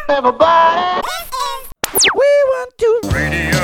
Everybody, we want to radio.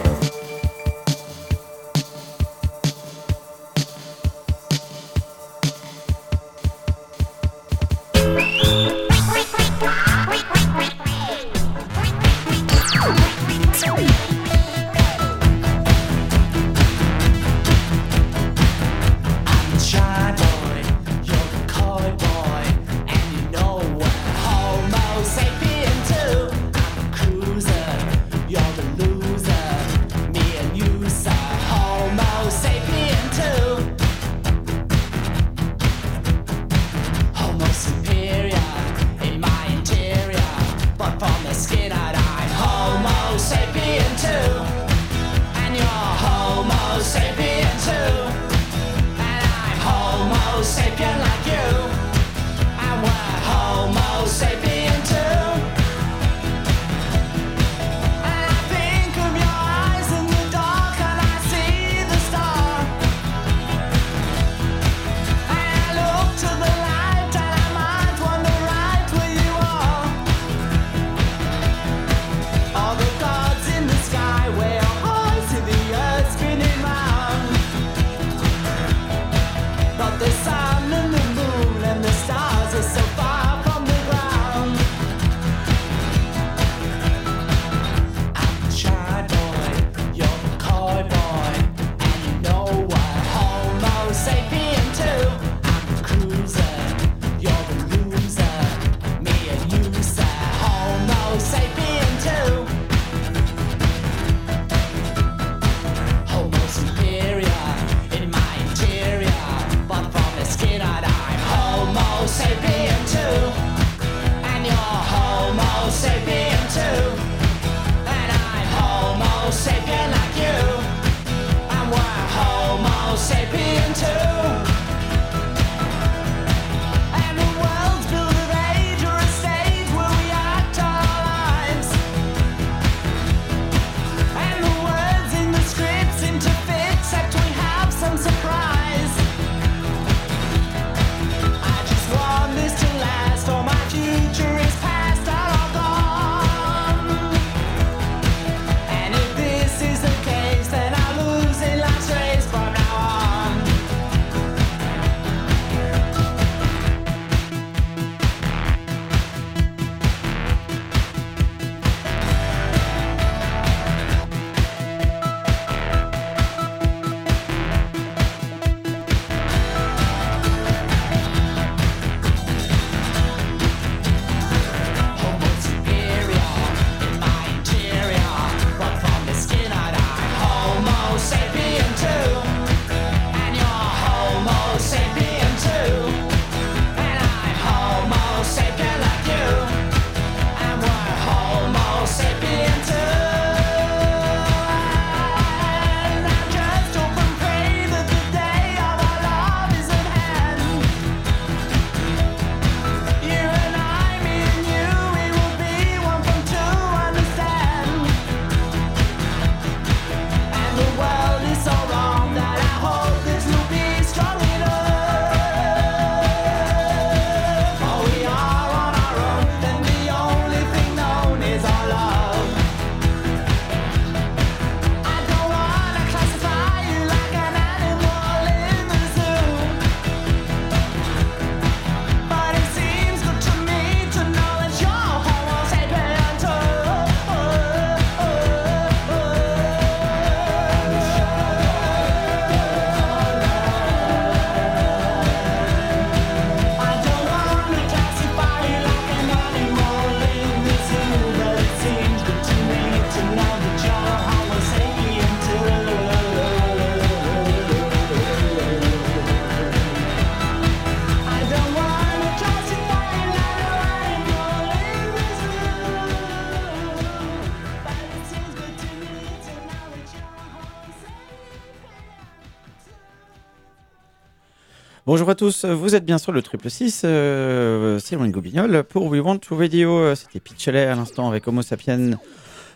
Bonjour à tous, vous êtes bien sur le 666, c'est Ringo Bignol pour We Want to Radio. C'était Pitch Alley à l'instant avec Homo Sapiens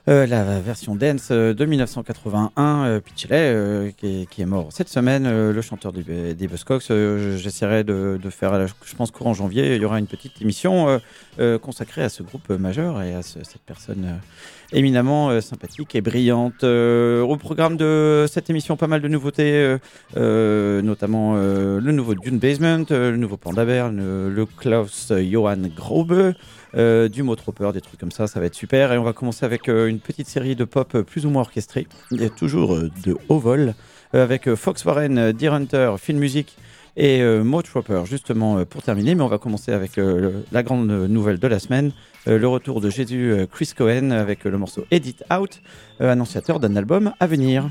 La version dance de 1981, Pitchley, qui est mort cette semaine, le chanteur des Buzzcocks. J'essaierai de faire, je pense qu'en janvier, il y aura une petite émission consacrée à ce groupe majeur et à cette personne éminemment sympathique et brillante. Au programme de cette émission, pas mal de nouveautés, notamment le nouveau Dune Basement, le nouveau Panda Bear, le Klaus Johann Grobe, du Motroper, des trucs comme ça va être super. Et on va commencer avec une petite série de pop plus ou moins orchestrée, toujours de haut vol, avec Fox Warren, Deer Hunter, Film Music et Motroper, justement pour terminer. Mais on va commencer avec la grande nouvelle de la semaine, le retour de Jésus Chris Cohen avec le morceau Edit Out, annonciateur d'un album à venir.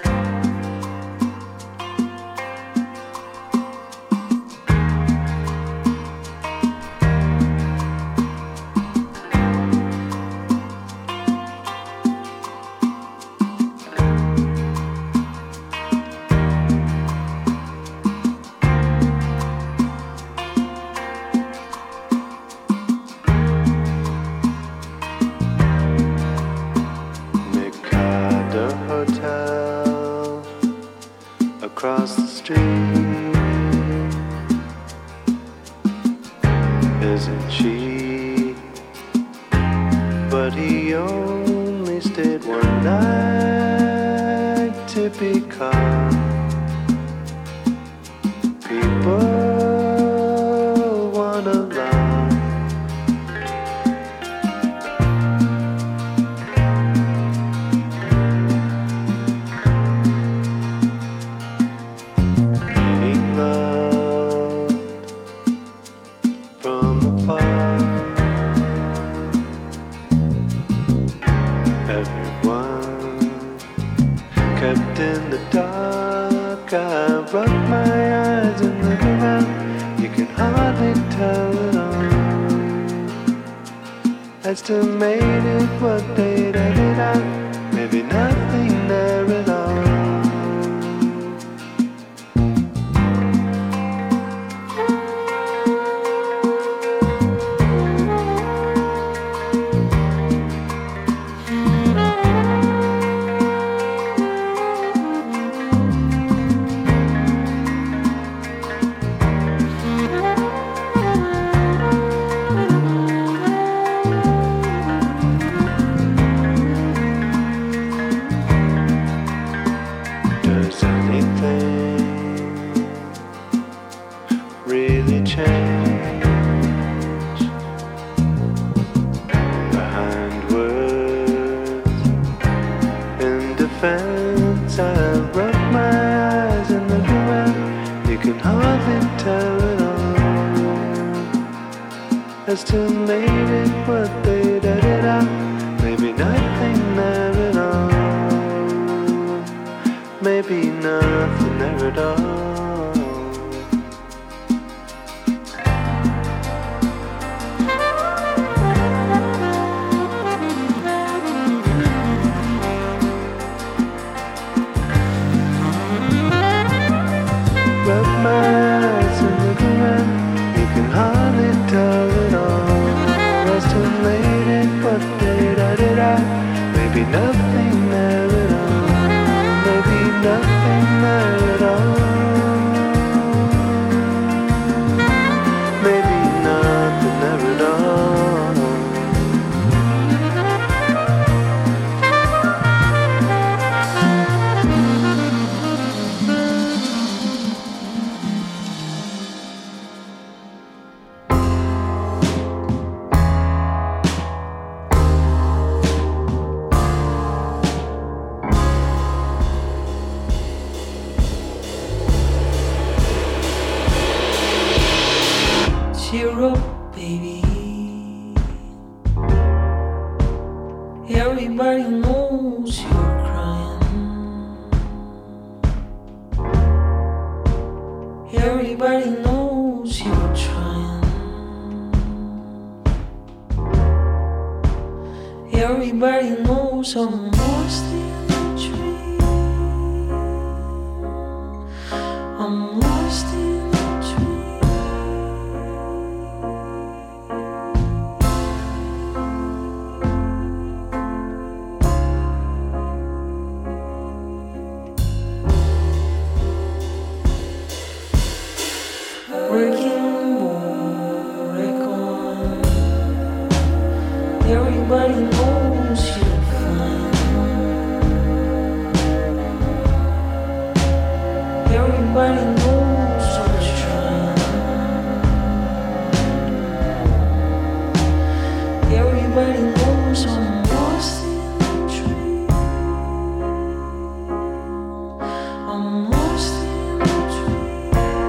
Across the street, isn't she? But he only stayed one night to be caught. People wanna lie. In the dark, I rub my eyes and look around. You can hardly tell it all. Estimated what they'd edit out, maybe nothing there at all. Estimated what they'd edit out, maybe nothing there at all. Maybe nothing there at all. Rub my eyes and look around, you can hardly tell it all. Estimated but they'd edit out, maybe nothing there at all. Maybe nothing there at all. Maybe nothing there at all. Cheer up, baby. Everybody knows you're crying. Everybody knows you're trying. Everybody knows I'm lost in a dream. I'm lost in a dream. Everybody knows you're fine. Everybody knows you're trying. Everybody knows I'm lost in the tree. I'm lost in the tree.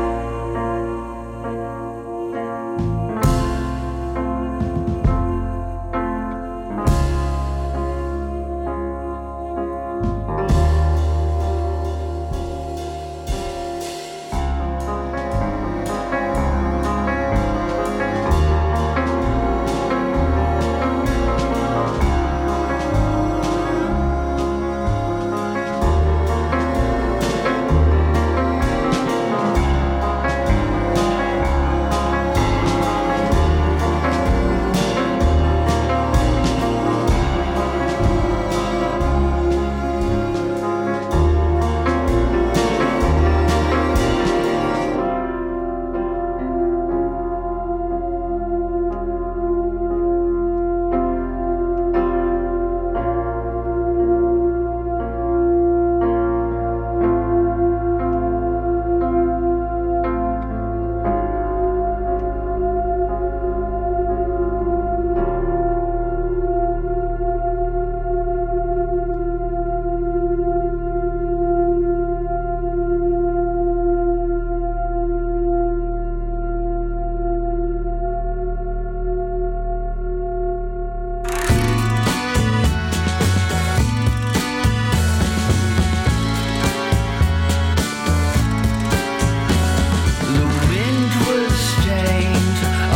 The wind was stained,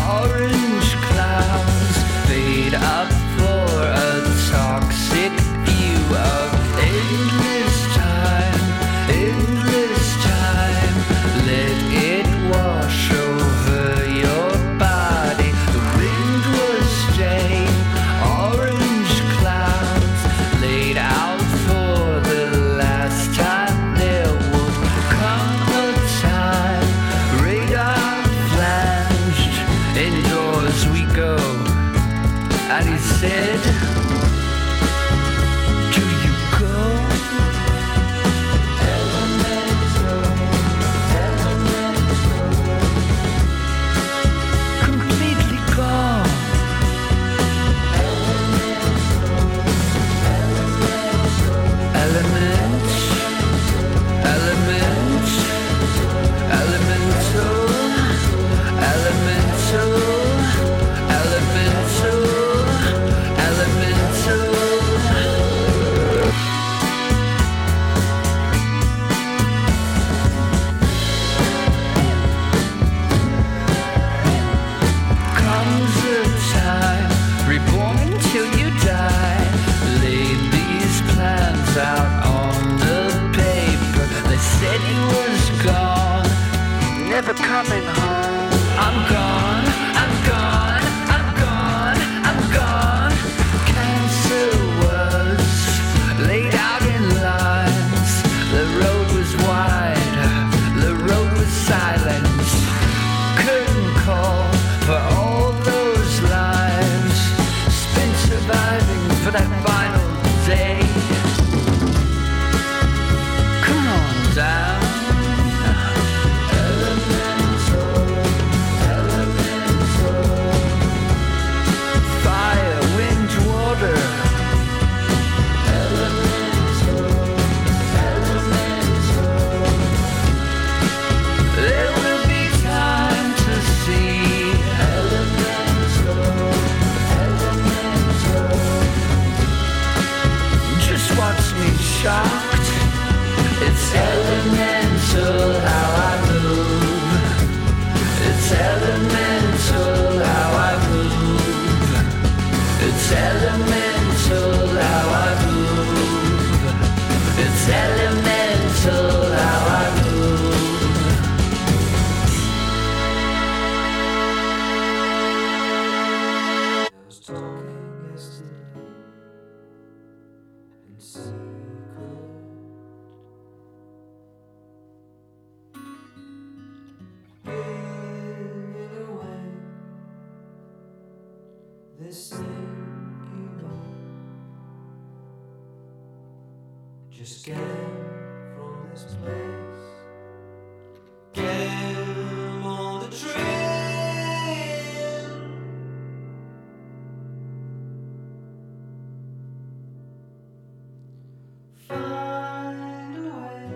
orange clouds fade up for a toxic view of endless time, endless time. Let it wash over your body. The wind was stained, orange clouds laid out for the last time. There would come a time, radar flanged, indoors we go. And he said, do you go? Completely gone. Elements, elements, elemental, elemental, elemental, elemental. Comes a time, reborn till you die. Laid these plans out on the paper. They said he was gone, never coming home. I'm gone, I'm gone, I'm gone, I'm gone. Cancer was laid out in lines. The road was wide, the road was silent. Couldn't call for all those lives spent surviving for that final day. Come on down. Elemental, elemental. Fire, wind, water. Elemental, elemental. There will be time to see. Elemental, elemental. Just watch me shocked. It's elemental how I move. It's elemental how I move. It's elemental how I move. It's elemental how I move. I was talking yesterday in secret. Giving away this thing Just get him from this place. Get him on the train. Find a way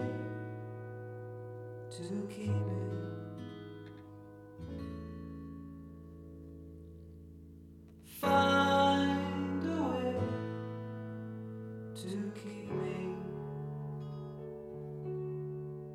to keep me. Find a way to keep me.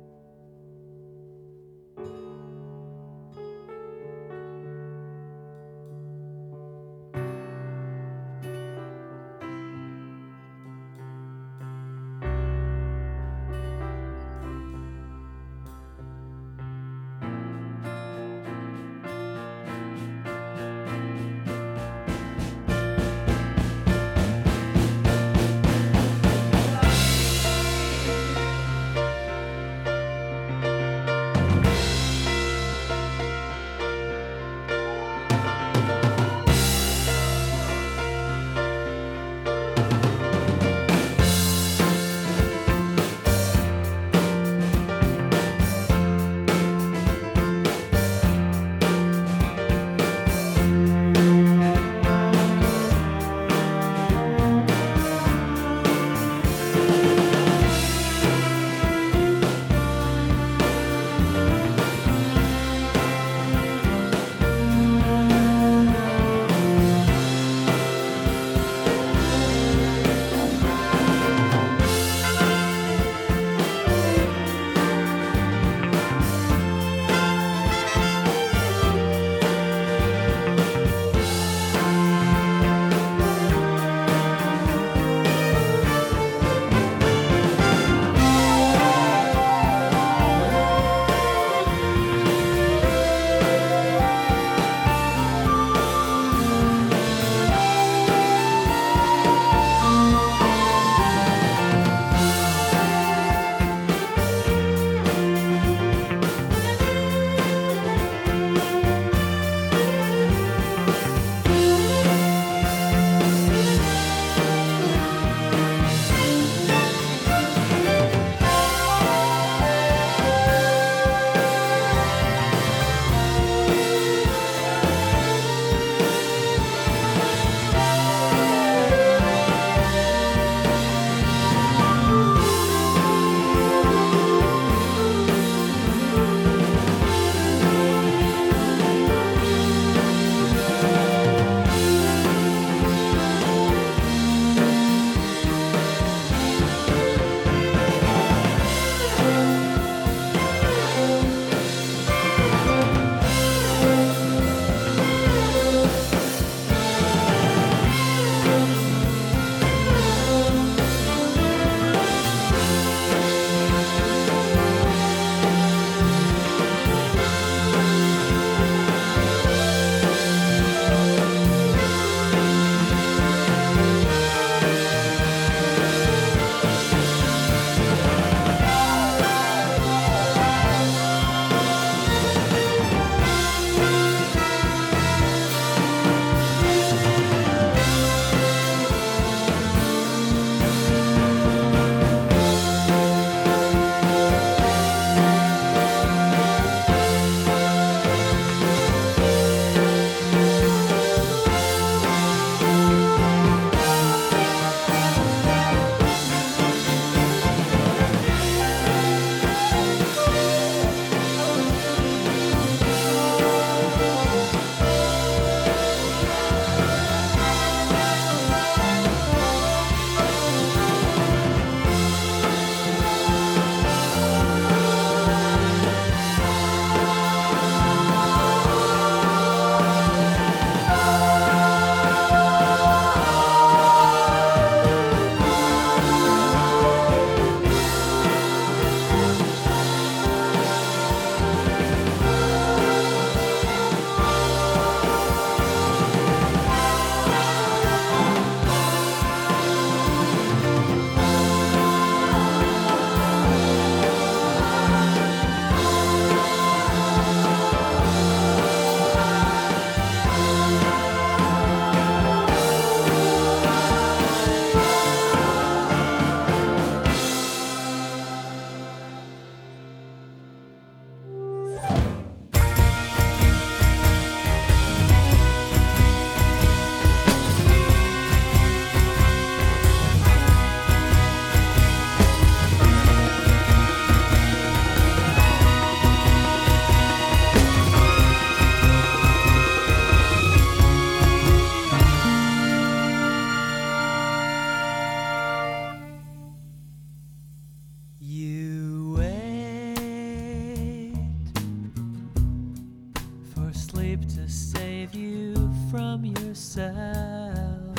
herself.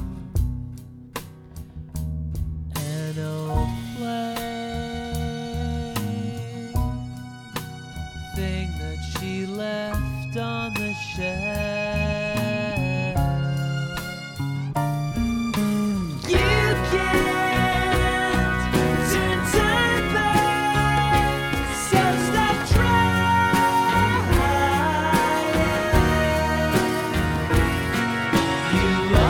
An old flame, thing that she left on the shelf. You can't turn time back, so stop trying. You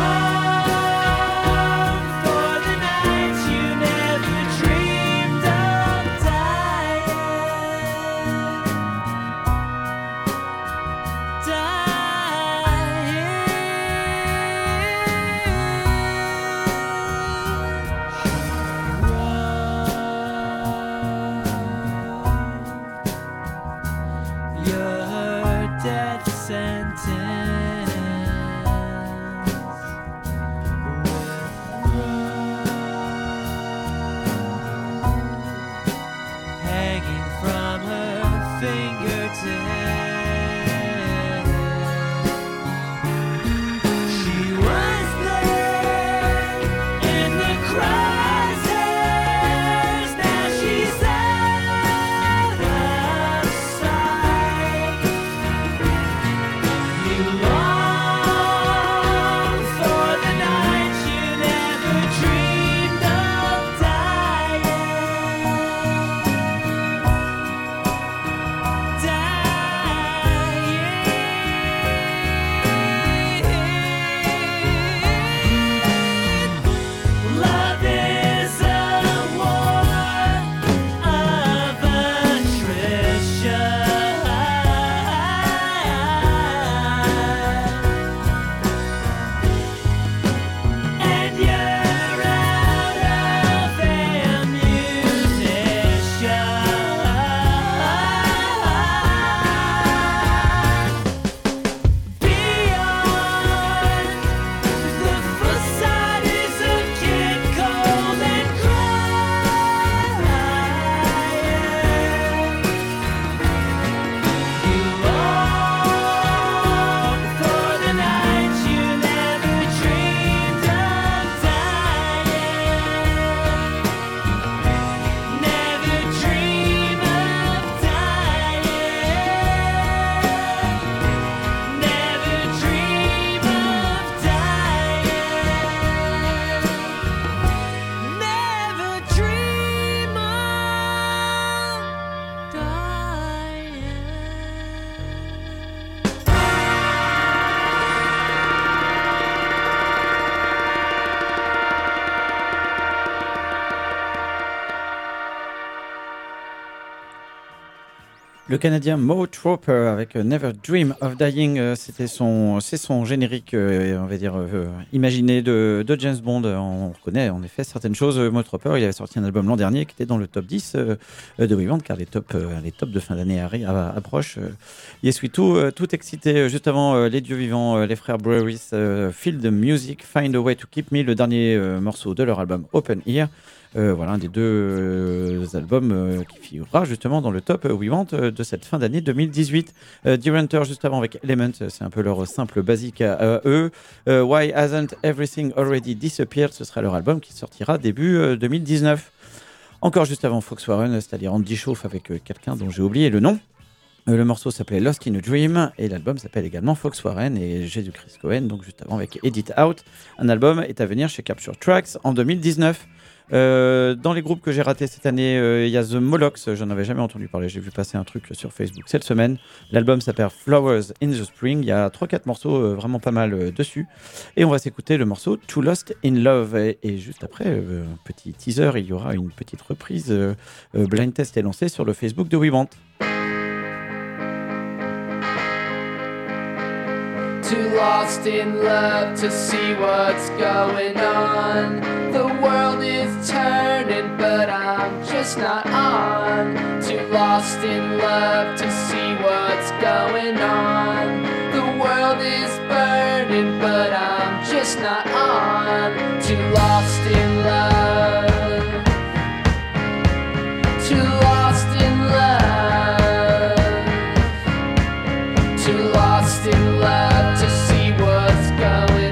long for the nights you never dreamed of dying. Your death sentence hanging from her fingertips. She was there in the crosshairs. Now she's out of sight. You long for the nights you never dreamed of dying. Love is a war of attrition, and you're out of ammunition. Beyond the facade is a kid cold and crying. You long for the nights you never dreamed of dying. Never dream of dying. Never dream of dying. Never dream of Le Canadien Mo Troper avec Never Dream of Dying, c'est son générique, on va dire, imaginé de James Bond. On reconnaît en effet certaines choses. Mo Troper, il avait sorti un album l'an dernier qui était dans le top 10 de We Want, car les tops de fin d'année approchent. Yes We Too, tout excité juste avant Les Dieux Vivants, les frères Brewery, Feel the Music, Find a Way to Keep Me, le dernier morceau de leur album Open Ear. Voilà, un des deux albums qui figurera justement dans le top We Want de cette fin d'année 2018. Dear Hunter juste avant avec Element, c'est un peu leur simple basique à eux. Why Hasn't Everything Already Disappeared, ce sera leur album qui sortira début 2019. Encore juste avant Fox Warren, c'est-à-dire Andy Chauffe avec quelqu'un dont j'ai oublié le nom. Le morceau s'appelait Lost in a Dream et l'album s'appelle également Fox Warren et Jésus-Christ Cohen, donc juste avant avec Edit Out. Un album est à venir chez Capture Tracks en 2019. Dans les groupes que j'ai ratés cette année, il y a The Molochs, j'en avais jamais entendu parler, j'ai vu passer un truc sur Facebook cette semaine. L'album s'appelle Flowers in the Spring, il y a 3-4 morceaux vraiment pas mal dessus. Et on va s'écouter le morceau Too Lost in Love. Et juste après, petit teaser, il y aura une petite reprise. Blind Test est lancé sur le Facebook de We Want. Too lost in love to see what's going on. The world is turning, but I'm just not on. Too lost in love to see what's going on. The world is burning, but I'm just not on. Too lost in love. Too lost in love. Too lost in love to see what's going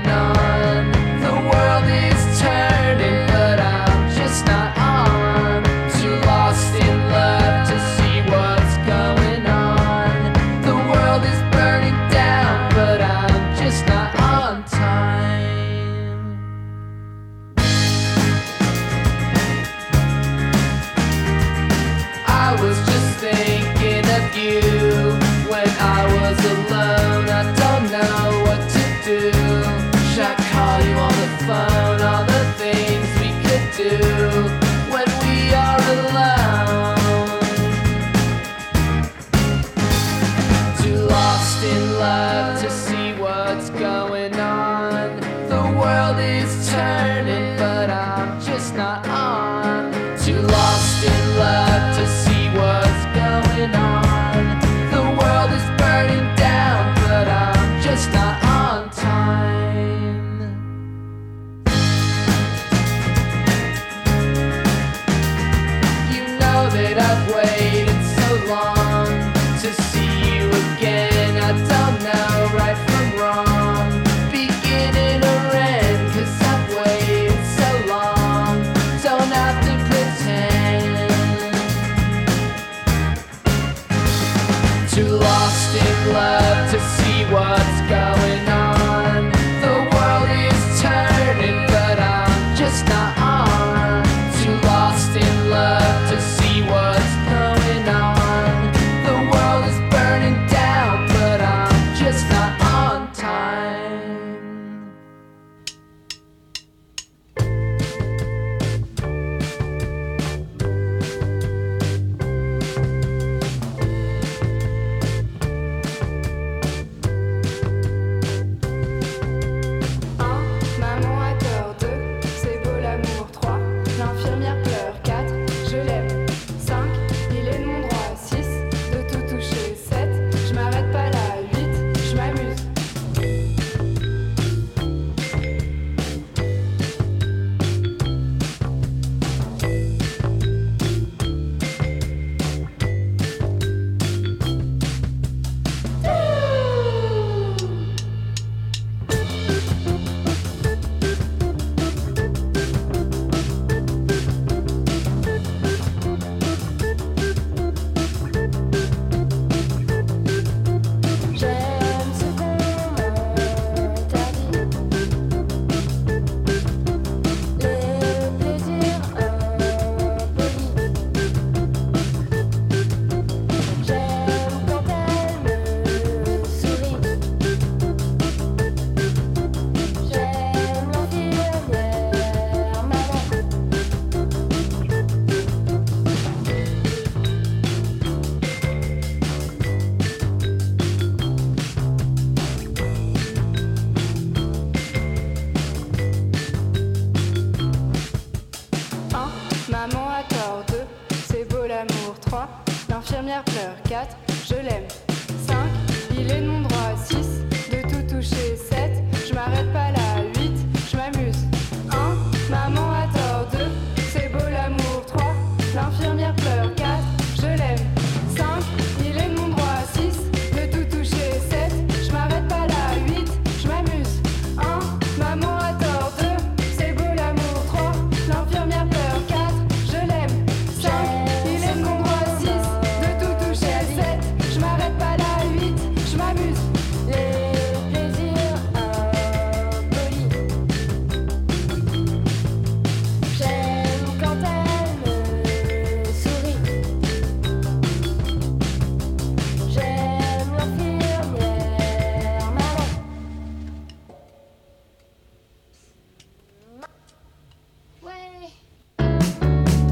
L'infirmière pleure. 4, je l'aime. 5, il est de mon droit. 6, de tout toucher. 7, je m'arrête pas là. 8, je m'amuse. 1, maman a tort. 2, c'est beau l'amour. 3, l'infirmière pleure. 4, je l'aime. 5, il est de mon droit. 6, de tout toucher. 7, je m'arrête pas là. 8, je m'amuse. 1, maman a tort. 2, c'est beau l'amour. 3, l'infirmière pleure. 4, je l'aime. 5, il est de mon droit. 6, de tout toucher. 7, je m'arrête pas là. 8, je m'amuse. Les plaisirs impolis. J'aime quand elle me sourit. J'aime l'infirmière maman. Ouais.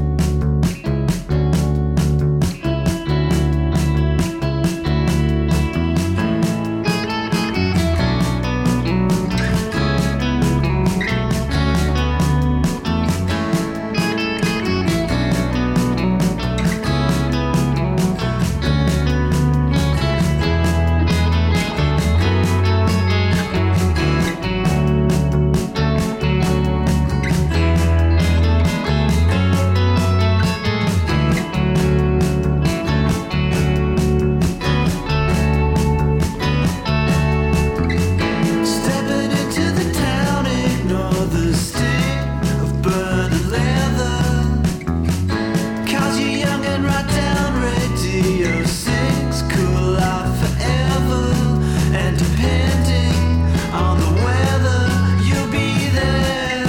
Stepping into the town, ignore the sting of burning leather. 'Cause you're young and right down, radio sings cool life forever. And depending on the weather, you'll be there.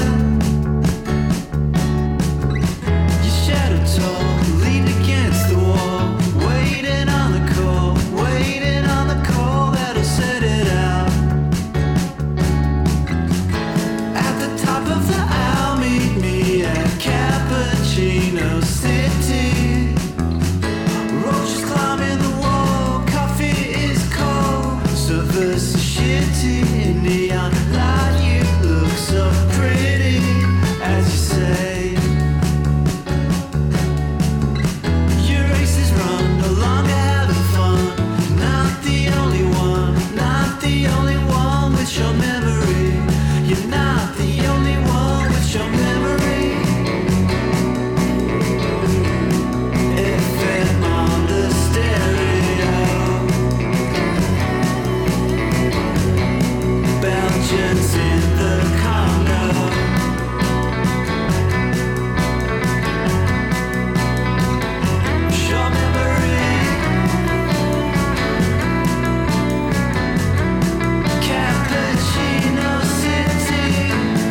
Your shadow tall, leaned against the wall, waiting on the call, waiting on the call that'll set it out. At the top of the hour, meet me at Cappuccino City. Roaches climbing the wall, coffee is cold, service is shitty. Neon light, you look so pretty, as you say. Your race is run, no longer having fun. Not the only one, not the only one with your memory. You're not the only one with your memory. FM on the stereo. Belgians in the Congo. Your memory. Cappuccino City.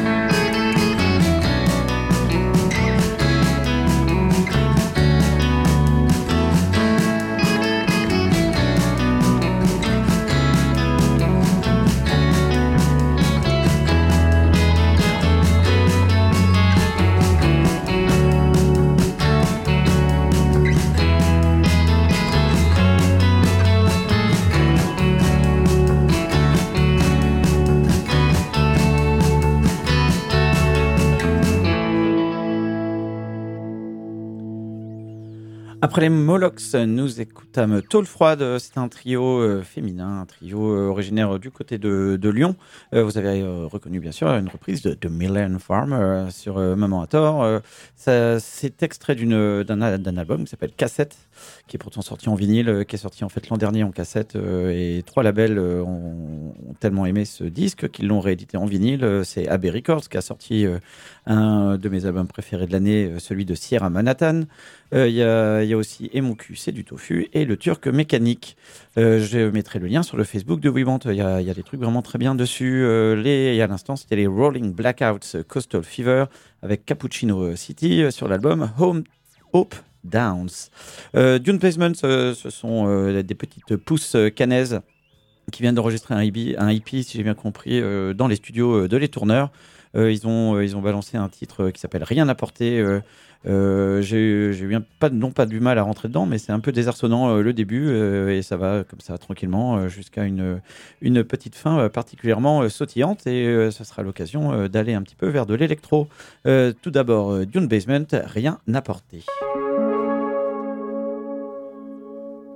Après les Molochs, nous écoutâmes Tôle Froide. C'est un trio féminin, un trio originaire du côté de Lyon. Vous avez reconnu bien sûr une reprise de Millen Farm sur Maman à tort. C'est extrait d'un album qui s'appelle Cassette, qui est pourtant sorti en vinyle, qui est sorti en fait l'an dernier en cassette. Et 3 labels ont tellement aimé ce disque qu'ils l'ont réédité en vinyle. C'est Abbey Records qui a sorti un de mes albums préférés de l'année, celui de Sierra Manhattan. Il y a aussi Et mon cul, c'est du tofu et le Turc mécanique. Je mettrai le lien sur le Facebook de Webant. Il y a des trucs vraiment très bien dessus. Et à l'instant, c'était les Rolling Blackouts Coastal Fever avec Cappuccino City sur l'album Hope Downs. Dune Basement, ce sont des petites pousses canaises qui viennent d'enregistrer un EP, si j'ai bien compris, dans les studios de Les Tourneurs. Ils ont balancé un titre qui s'appelle Rien à porter. J'ai eu pas du mal à rentrer dedans, mais c'est un peu désarçonnant le début et ça va comme ça tranquillement jusqu'à une petite fin particulièrement sautillante et ça sera l'occasion d'aller un petit peu vers de l'électro. Tout d'abord, Dune Basement, Rien à porter.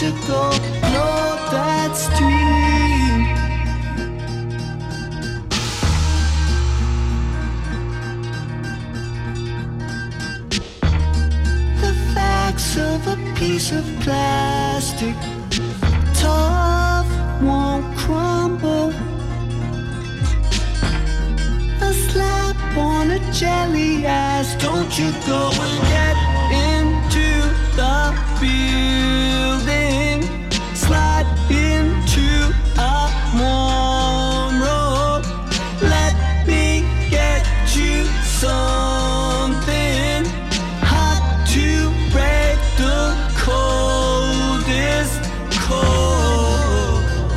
you go blow that stream. The facts of a piece of plastic, tough, won't crumble. A slap on a jelly ass. Don't you go and get into the building. Slide into a warm robe. Let me get you something hot to break the coldest cold.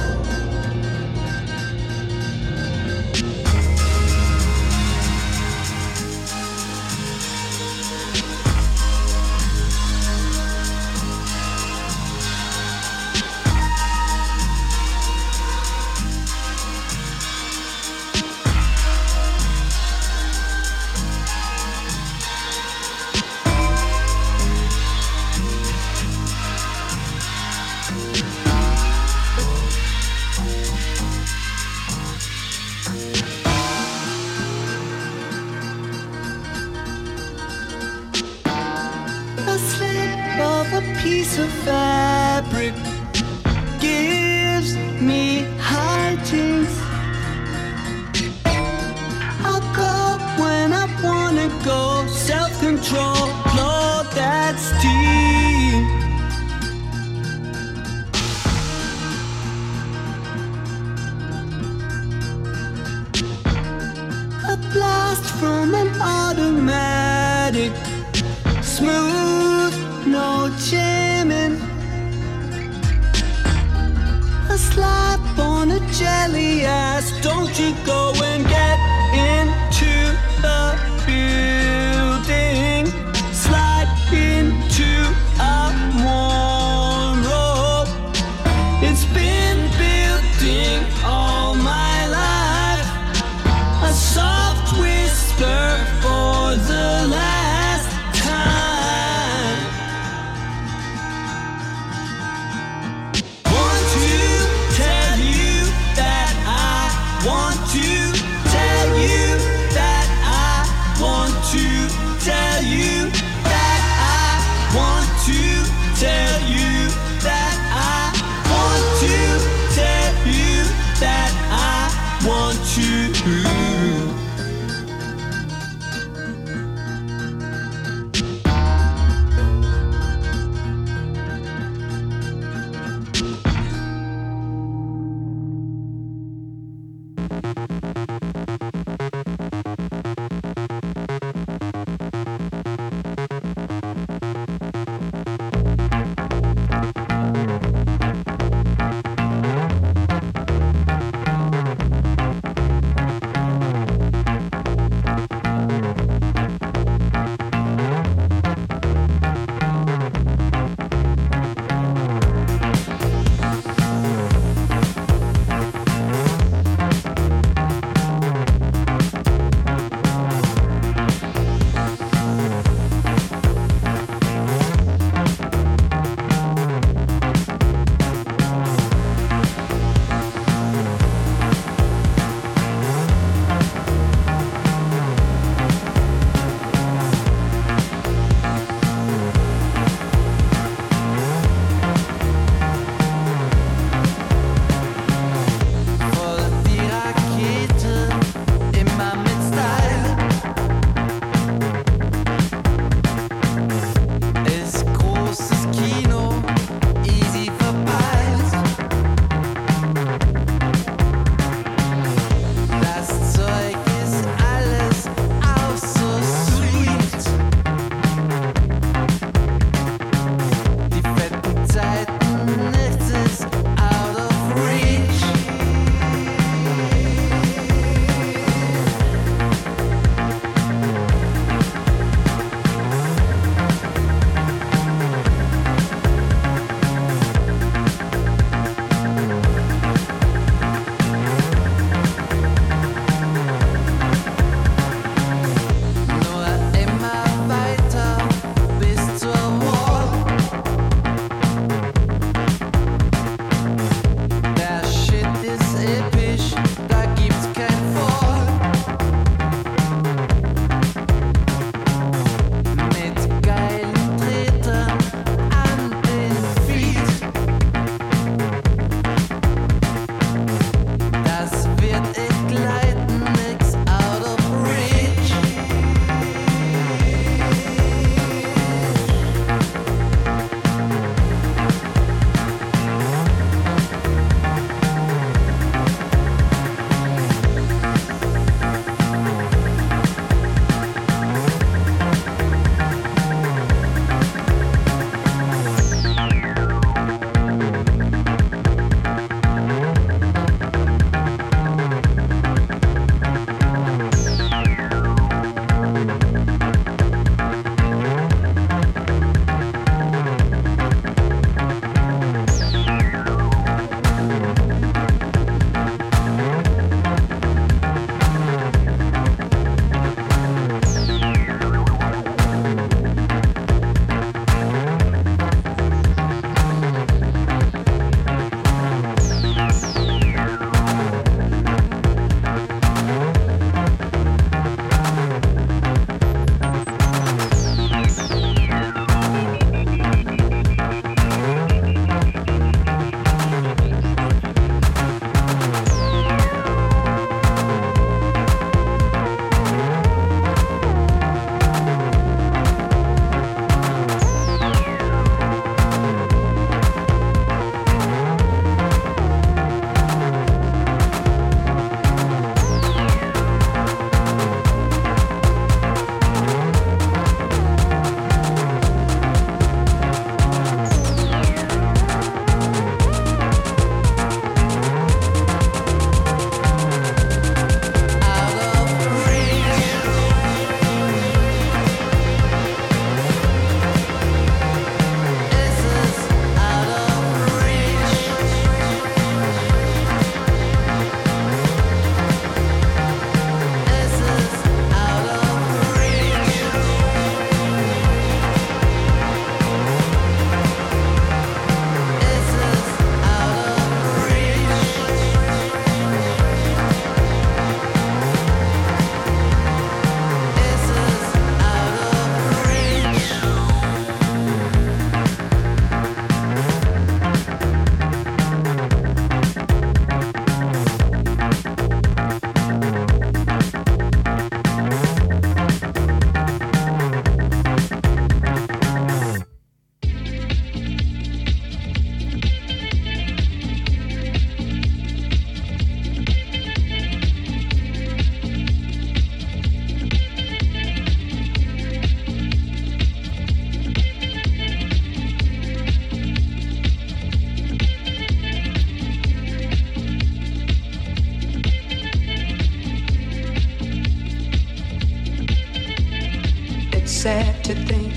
A slip of a piece of fabric gives me hijinks. I'll go when I wanna go. Self-control, blow that steam. A blast from an automatic, smooth, no jamming. A slap on a jelly ass. Don't you go and get into the building. Slide into a warm robe. It's been building all my life. A soft whisper for the last time. Want to tell you that I want to tell you that I want to tell you that I want to tell you that I want to tell you that I want to. sad to think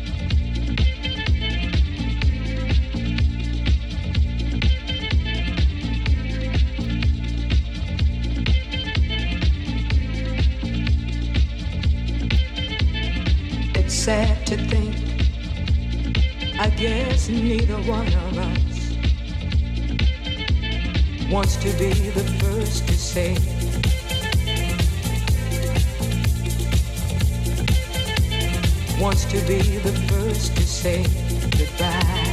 it's sad to think I guess neither one of us wants to be the first to say wants to be the first to say goodbye.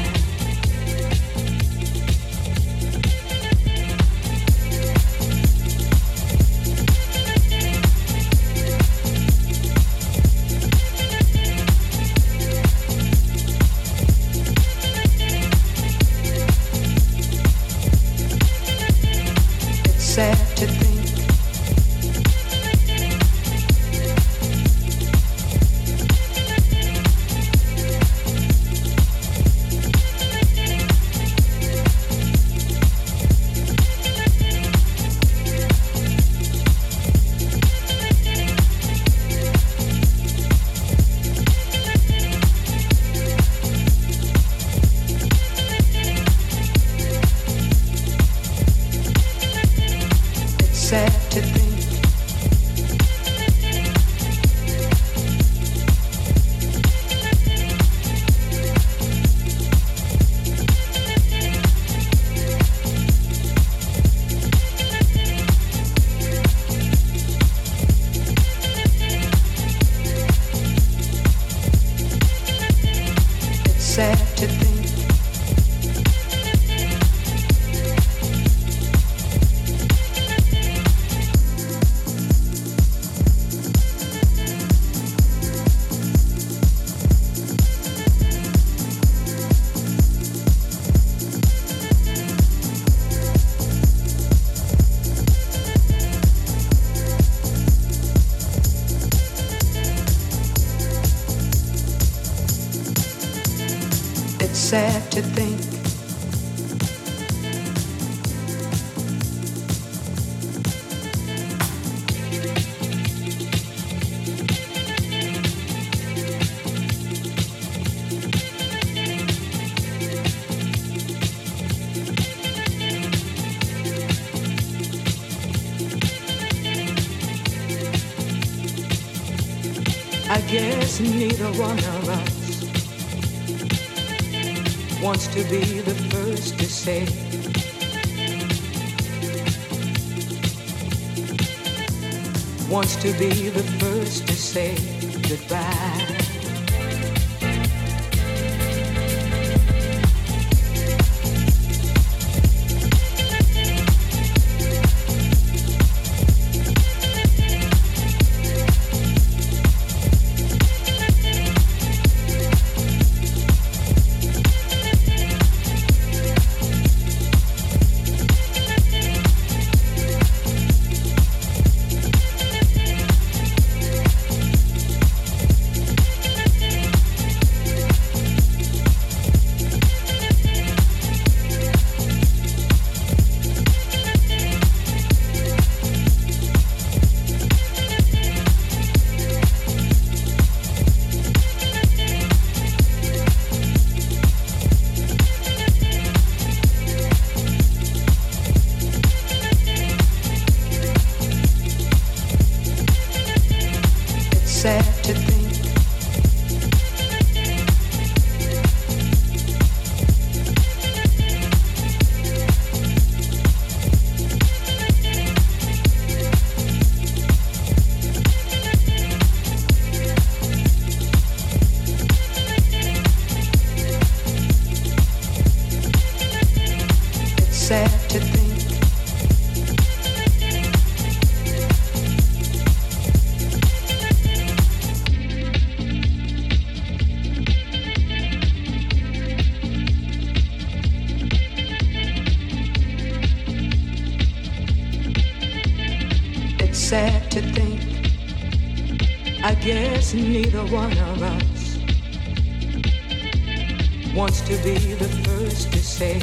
It's sad to think sad to think it's sad to think it's sad to think I guess neither one of us wants to be the first to say wants to be the first to say goodbye. Sad to think it's sad to think sad to think I guess neither one of us wants to be the first to say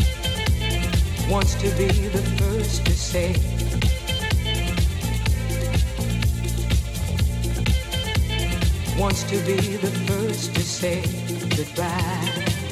wants to be the first to say wants to be the first to say goodbye.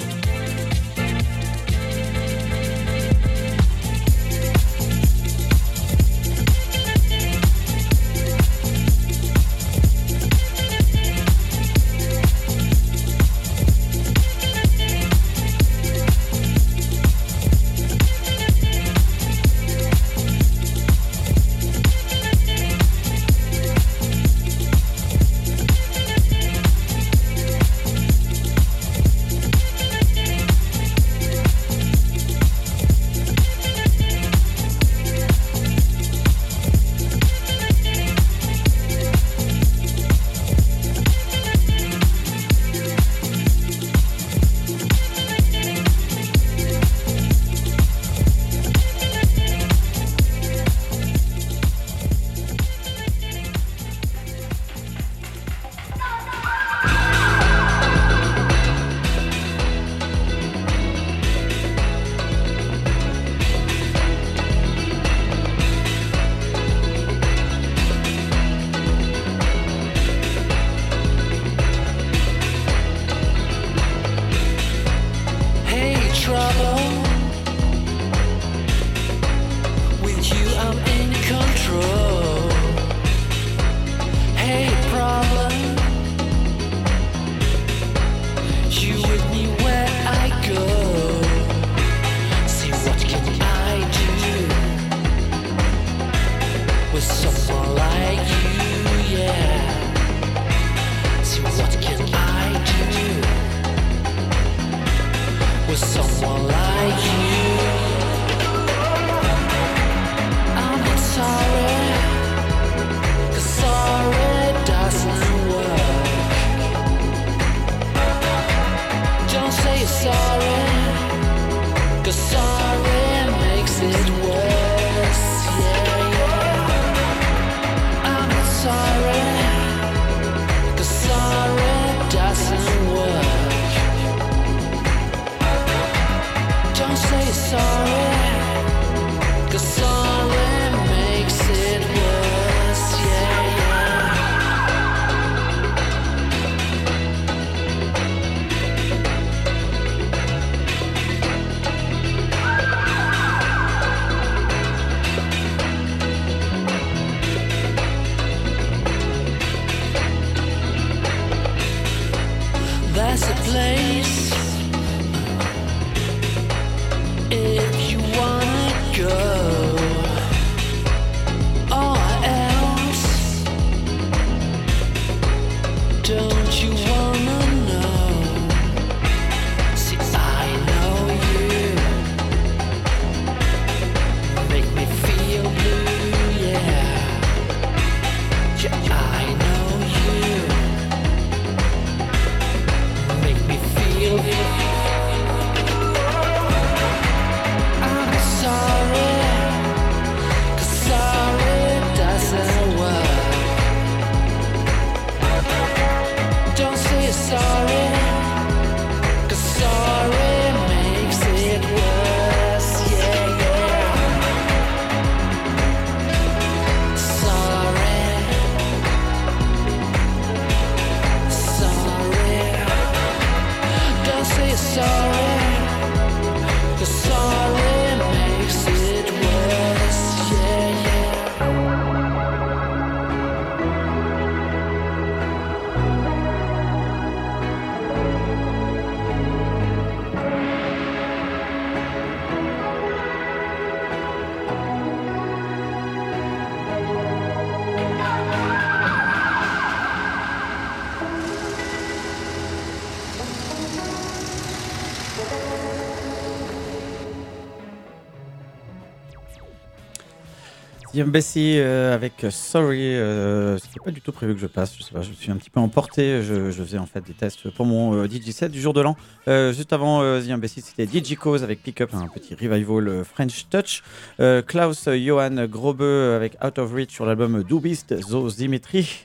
The Embassy avec Sorry, c'était pas du tout prévu que je passe, je sais pas, je me suis un petit peu emporté, je faisais en fait des tests pour mon DJ set du jour de l'an. Juste avant The Embassy, c'était DJ Cause avec Pick Up, un petit revival French Touch. Klaus Johann Grobe avec Out of Reach sur l'album Do Beast, Zo Dimitri.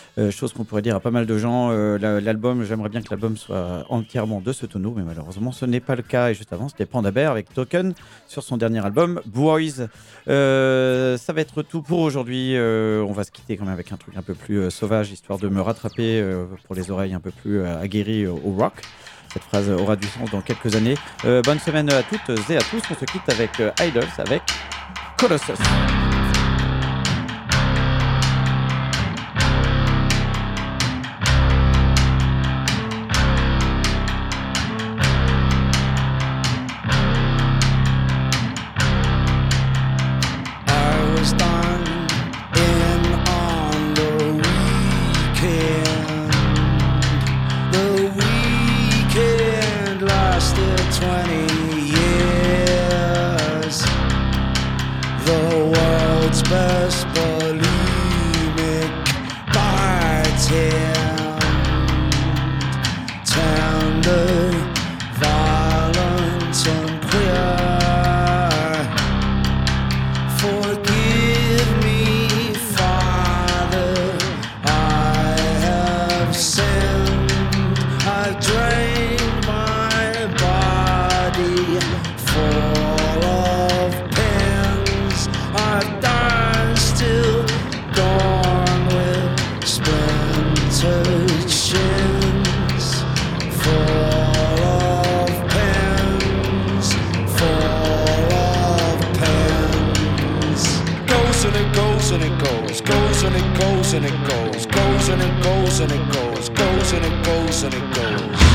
Chose qu'on pourrait dire à pas mal de gens. L'album, j'aimerais bien que l'album soit entièrement de ce tonneau, mais malheureusement ce n'est pas le cas. Et juste avant, c'était Panda Bear avec Token sur son dernier album Boys. Ça va être tout pour aujourd'hui. On va se quitter quand même avec un truc un peu plus sauvage, histoire de me rattraper pour les oreilles un peu plus aguerries au rock. Cette phrase aura du sens dans quelques années. Bonne semaine à toutes et à tous. On se quitte avec Idols, avec Colossus. Best bulimic bartend, tender, violent and queer. Forgive me, Father, I have sinned. I've drained my body full of pins. I've still gone with splintered shins, full of pens, full of pens. Goes and it goes and it goes, goes and it goes and it goes, goes and it goes and it goes, goes and it goes and it goes.